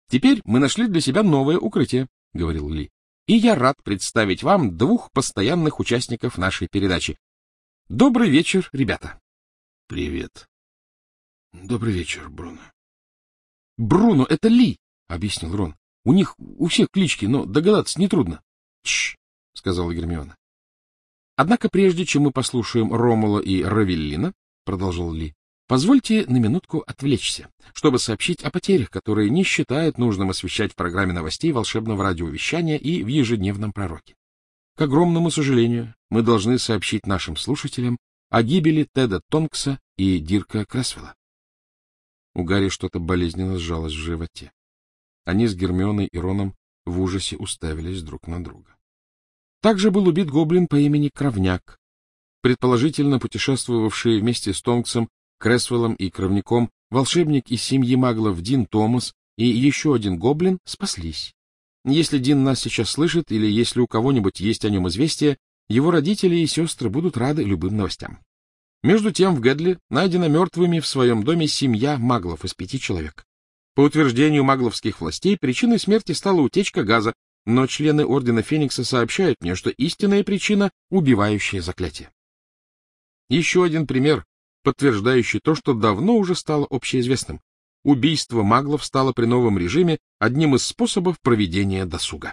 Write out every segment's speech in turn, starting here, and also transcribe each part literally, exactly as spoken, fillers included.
— Теперь мы нашли для себя новое укрытие, — говорил Ли. — И я рад представить вам двух постоянных участников нашей передачи. Добрый вечер, ребята. — Привет. — Добрый вечер, Бруно. — Бруно — это Ли, — объяснил Рон. — У них у всех клички, но догадаться нетрудно. — Тш, — сказала Гермиона. — Однако прежде, чем мы послушаем Ромула и Равеллина, — продолжал Ли, — позвольте на минутку отвлечься, чтобы сообщить о потерях, которые не считают нужным освещать в программе новостей волшебного радиовещания и в ежедневном пророке. К огромному сожалению, мы должны сообщить нашим слушателям о гибели Теда Тонкса и Дирка Кресвелла. У Гарри что-то болезненно сжалось в животе. Они с Гермионой и Роном в ужасе уставились друг на друга. Также был убит гоблин по имени Кровняк, предположительно путешествовавший вместе с Тонксом, Кресвеллом и Кровняком, волшебник из семьи маглов Дин Томас и еще один гоблин спаслись. Если Дин нас сейчас слышит, или если у кого-нибудь есть о нем известие, его родители и сестры будут рады любым новостям. Между тем в Гэдли найдена мертвыми в своем доме семья маглов из пяти человек. По утверждению магловских властей, причиной смерти стала утечка газа, но члены Ордена Феникса сообщают мне, что истинная причина — убивающее заклятие. Еще один пример, подтверждающий то, что давно уже стало общеизвестным. Убийство маглов стало при новом режиме одним из способов проведения досуга.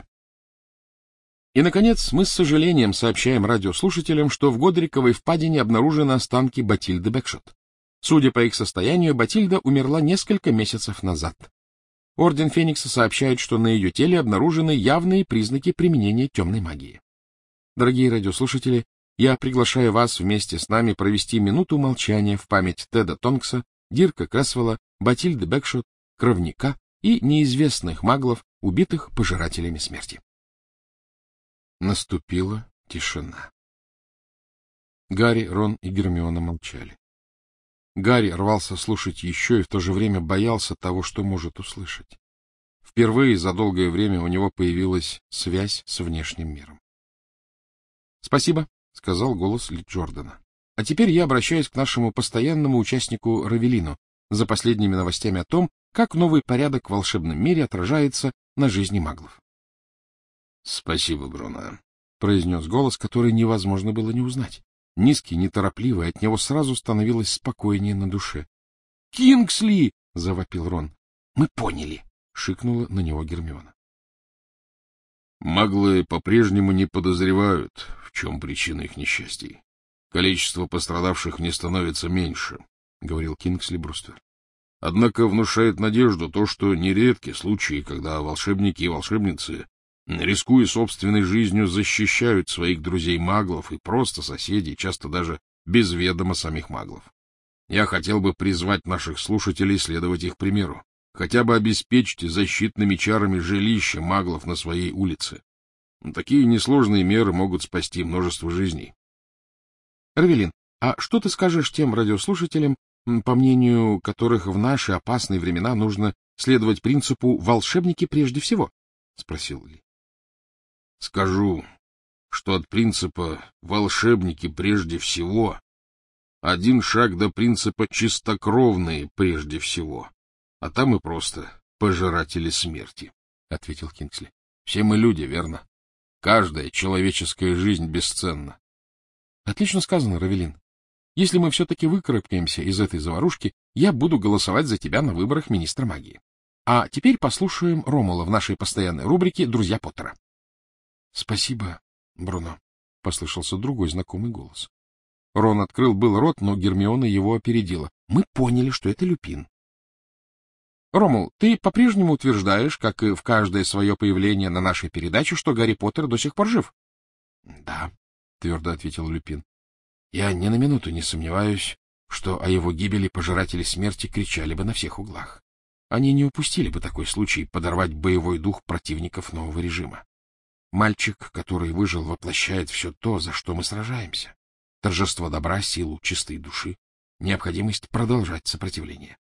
И, наконец, мы с сожалением сообщаем радиослушателям, что в Годриковой впадине обнаружены останки Батильды Бэкшот. Судя по их состоянию, Батильда умерла несколько месяцев назад. Орден Феникса сообщает, что на ее теле обнаружены явные признаки применения темной магии. Дорогие радиослушатели, я приглашаю вас вместе с нами провести минуту молчания в память Теда Тонкса, Дирка Кресвелла, Батильды Бэкшот, Кровняка и неизвестных маглов, убитых пожирателями смерти. Наступила тишина. Гарри, Рон и Гермиона молчали. Гарри рвался слушать еще и в то же время боялся того, что может услышать. Впервые за долгое время у него появилась связь с внешним миром. — Спасибо, — сказал голос Ли Джордана. — А теперь я обращаюсь к нашему постоянному участнику Равелину за последними новостями о том, как новый порядок в волшебном мире отражается на жизни маглов. — Спасибо, Бруно, — произнес голос, который невозможно было не узнать. Низкий, неторопливый, от него сразу становилось спокойнее на душе. — Кингсли! — завопил Рон. — Мы поняли! — шикнула на него Гермиона. — Маглы по-прежнему не подозревают, в чем причина их несчастий. Количество пострадавших не становится меньше, — говорил Кингсли Бруствер. Однако внушает надежду то, что нередки случаи, когда волшебники и волшебницы, рискуя собственной жизнью, защищают своих друзей-маглов и просто соседей, часто даже без ведома самих маглов. Я хотел бы призвать наших слушателей следовать их примеру. Хотя бы обеспечьте защитными чарами жилища маглов на своей улице. Такие несложные меры могут спасти множество жизней. Равелин, а что ты скажешь тем радиослушателям, по мнению которых в наши опасные времена нужно следовать принципу «волшебники прежде всего»? — спросил Ли. — Скажу, что от принципа «волшебники прежде всего» один шаг до принципа «чистокровные прежде всего», а там и просто пожиратели смерти, — ответил Кингсли. — Все мы люди, верно? Каждая человеческая жизнь бесценна. — Отлично сказано, Равелин. Если мы все-таки выкарабкаемся из этой заварушки, я буду голосовать за тебя на выборах министра магии. А теперь послушаем Ромула в нашей постоянной рубрике «Друзья Поттера». — Спасибо, Бруно, — послышался другой знакомый голос. Рон открыл был рот, но Гермиона его опередила. — Мы поняли, что это Люпин. — Ромул, ты по-прежнему утверждаешь, как и в каждое свое появление на нашей передаче, что Гарри Поттер до сих пор жив? — Да, — твердо ответил Люпин. — Я ни на минуту не сомневаюсь, что о его гибели пожиратели смерти кричали бы на всех углах. Они не упустили бы такой случай подорвать боевой дух противников нового режима. Мальчик, который выжил, воплощает все то, за что мы сражаемся. Торжество добра, силу чистой души, необходимость продолжать сопротивление.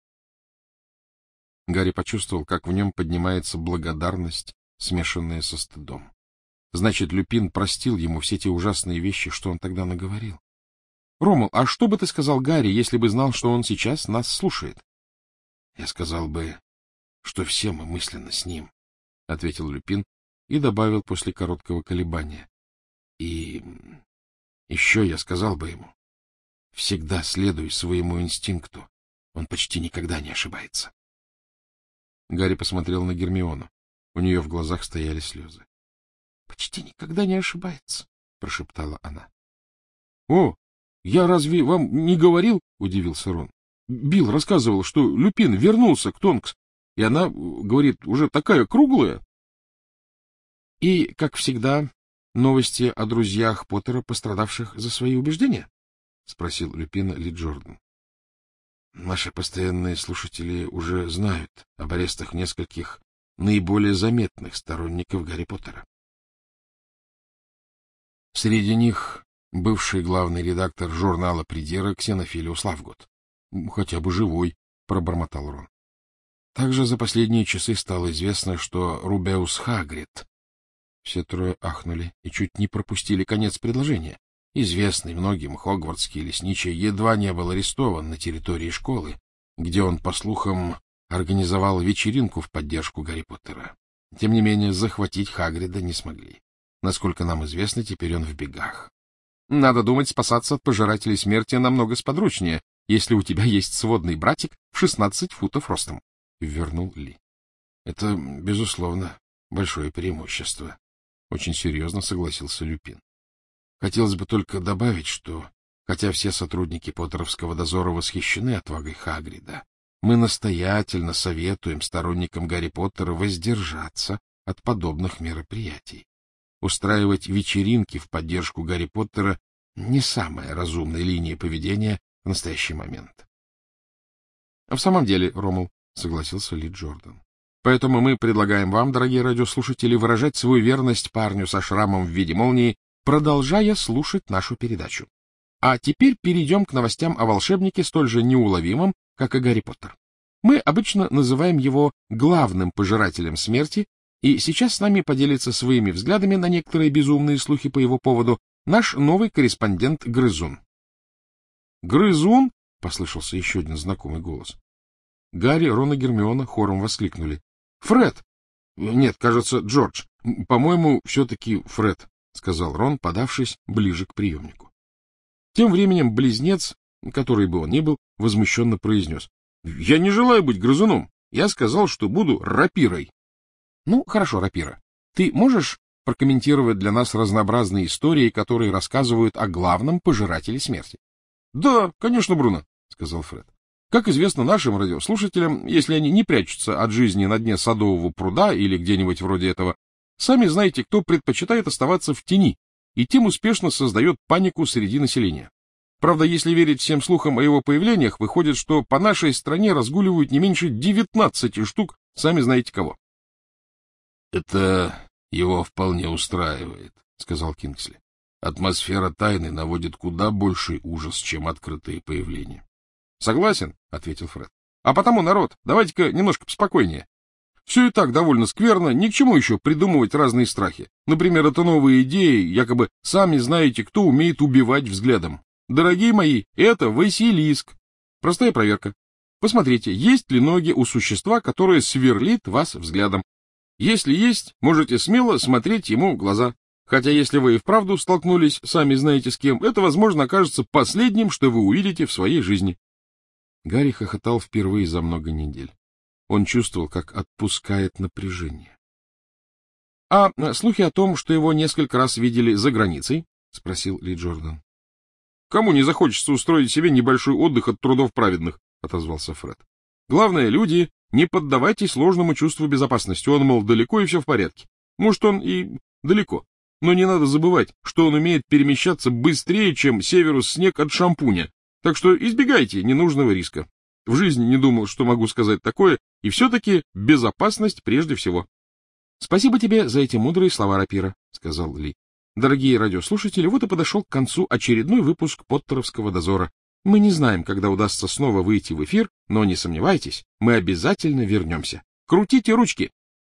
Гарри почувствовал, как в нем поднимается благодарность, смешанная со стыдом. Значит, Люпин простил ему все те ужасные вещи, что он тогда наговорил. — Ромул, а что бы ты сказал Гарри, если бы знал, что он сейчас нас слушает? — Я сказал бы, что все мы мысленно с ним, — ответил Люпин и добавил после короткого колебания. — И еще я сказал бы ему: всегда следуй своему инстинкту, он почти никогда не ошибается. Гарри посмотрел на Гермиону. У нее в глазах стояли слезы. — Почти никогда не ошибается, — прошептала она. — О, я разве вам не говорил? — удивился Рон. — Билл рассказывал, что Люпин вернулся к Тонкс, и она, говорит, уже такая круглая. — И, как всегда, новости о друзьях Поттера, пострадавших за свои убеждения? — спросил Люпина Ли Джордан. — Наши постоянные слушатели уже знают об арестах нескольких наиболее заметных сторонников Гарри Поттера. Среди них бывший главный редактор журнала «Придира» Ксенофилиус Лавгуд. — Хотя бы живой, — пробормотал Рон. Также за последние часы стало известно, что Рубеус Хагрид... Все трое ахнули и чуть не пропустили конец предложения. Известный многим хогвартский лесничий едва не был арестован на территории школы, где он, по слухам, организовал вечеринку в поддержку Гарри Поттера. Тем не менее, захватить Хагрида не смогли. Насколько нам известно, теперь он в бегах. Надо думать, спасаться от пожирателей смерти намного сподручнее, если у тебя есть сводный братик в шестнадцать футов ростом, — вернул Ли. — Это, безусловно, большое преимущество, — очень серьезно согласился Люпин. Хотелось бы только добавить, что, хотя все сотрудники Поттеровского дозора восхищены отвагой Хагрида, мы настоятельно советуем сторонникам Гарри Поттера воздержаться от подобных мероприятий. Устраивать вечеринки в поддержку Гарри Поттера — не самая разумная линия поведения в настоящий момент. — В самом деле, Ромул, — согласился Ли Джордан. — Поэтому мы предлагаем вам, дорогие радиослушатели, выражать свою верность парню со шрамом в виде молнии, продолжая слушать нашу передачу. А теперь перейдем к новостям о волшебнике, столь же неуловимом, как и Гарри Поттер. Мы обычно называем его главным пожирателем смерти, и сейчас с нами поделится своими взглядами на некоторые безумные слухи по его поводу наш новый корреспондент Грызун. — Грызун? — послышался еще один знакомый голос. Гарри, Рон и Гермиона хором воскликнули. — Фред! — Нет, кажется, Джордж. По-моему, все-таки Фред, — сказал Рон, подавшись ближе к приемнику. Тем временем близнец, который бы он ни был, возмущенно произнес: — Я не желаю быть грызуном. Я сказал, что буду рапирой. — Ну, хорошо, рапира. Ты можешь прокомментировать для нас разнообразные истории, которые рассказывают о главном пожирателе смерти? — Да, конечно, Бруно, — сказал Фред. Как известно нашим радиослушателям, если они не прячутся от жизни на дне садового пруда или где-нибудь вроде этого, сами знаете, кто предпочитает оставаться в тени и тем успешно создает панику среди населения. Правда, если верить всем слухам о его появлениях, выходит, что по нашей стране разгуливают не меньше девятнадцати штук, сами знаете кого. — Это его вполне устраивает, — сказал Кингсли. — Атмосфера тайны наводит куда больший ужас, чем открытые появления. — Согласен, — ответил Фред. — А потому, народ, давайте-ка немножко поспокойнее. Все и так довольно скверно, ни к чему еще придумывать разные страхи. Например, это новые идеи, якобы сами знаете, кто умеет убивать взглядом. Дорогие мои, это Василиск. Простая проверка. Посмотрите, есть ли ноги у существа, которое сверлит вас взглядом. Если есть, можете смело смотреть ему в глаза. Хотя если вы и вправду столкнулись, сами знаете с кем, это, возможно, окажется последним, что вы увидите в своей жизни. Гарри хохотал впервые за много недель. Он чувствовал, как отпускает напряжение. — А слухи о том, что его несколько раз видели за границей? — спросил Ли Джордан. — Кому не захочется устроить себе небольшой отдых от трудов праведных? — отозвался Фред. — Главное, люди, не поддавайтесь ложному чувству безопасности. Он, мол, далеко и все в порядке. Может, он и далеко. Но не надо забывать, что он умеет перемещаться быстрее, чем Северус Снег от шампуня. Так что избегайте ненужного риска. В жизни не думал, что могу сказать такое, и все-таки безопасность прежде всего. — Спасибо тебе за эти мудрые слова, рапира, — сказал Ли. — Дорогие радиослушатели, вот и подошел к концу очередной выпуск Поттеровского дозора. Мы не знаем, когда удастся снова выйти в эфир, но не сомневайтесь, мы обязательно вернемся. Крутите ручки!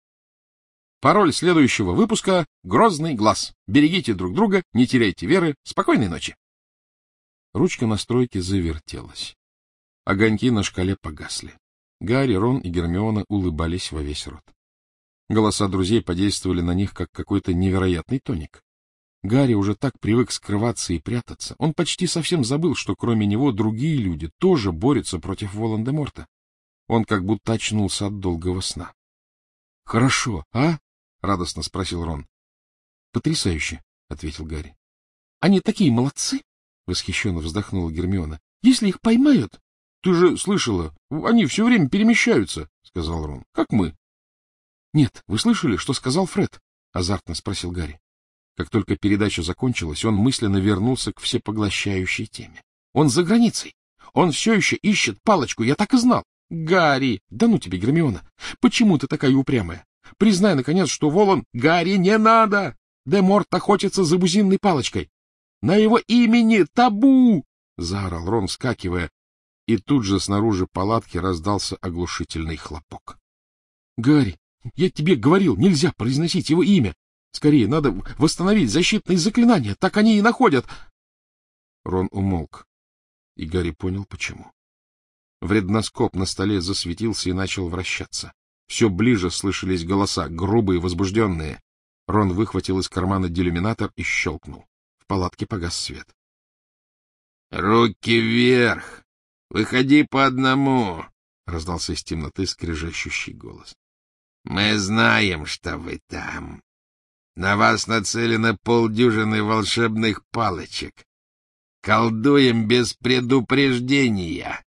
Пароль следующего выпуска — Грозный глаз. Берегите друг друга, не теряйте веры. Спокойной ночи! Ручка настройки завертелась. Огоньки на шкале погасли. Гарри, Рон и Гермиона улыбались во весь рот. Голоса друзей подействовали на них, как какой-то невероятный тоник. Гарри уже так привык скрываться и прятаться. Он почти совсем забыл, что кроме него другие люди тоже борются против Волан-де-Морта. Он как будто очнулся от долгого сна. — Хорошо, а? — радостно спросил Рон. — Потрясающе, — ответил Гарри. — Они такие молодцы! — восхищенно вздохнула Гермиона. — Если их поймают... — Ты же слышала, они все время перемещаются, — сказал Рон. — Как мы. — Нет, вы слышали, что сказал Фред? — азартно спросил Гарри. Как только передача закончилась, он мысленно вернулся к всепоглощающей теме. Он за границей. Он все еще ищет палочку, я так и знал. Гарри! Да ну тебе, Гермиона! Почему ты такая упрямая? Признай, наконец, что Волан... Гарри, не надо! Де-Морт охотится за бузинной палочкой. На его имени табу! Заорал Рон, вскакивая, и тут же снаружи палатки раздался оглушительный хлопок. Гарри, я тебе говорил, нельзя произносить его имя. Скорее, надо восстановить защитные заклинания, так они и находят. Рон умолк, и Гарри понял, почему. Вредноскоп на столе засветился и начал вращаться. Все ближе слышались голоса, грубые, возбужденные. Рон выхватил из кармана делюминатор и щелкнул. В палатке погас свет. — Руки вверх! Выходи по одному! — раздался из темноты скрежещущий голос. — Мы знаем, что вы там. На вас нацелено полдюжины волшебных палочек. Колдуем без предупреждения.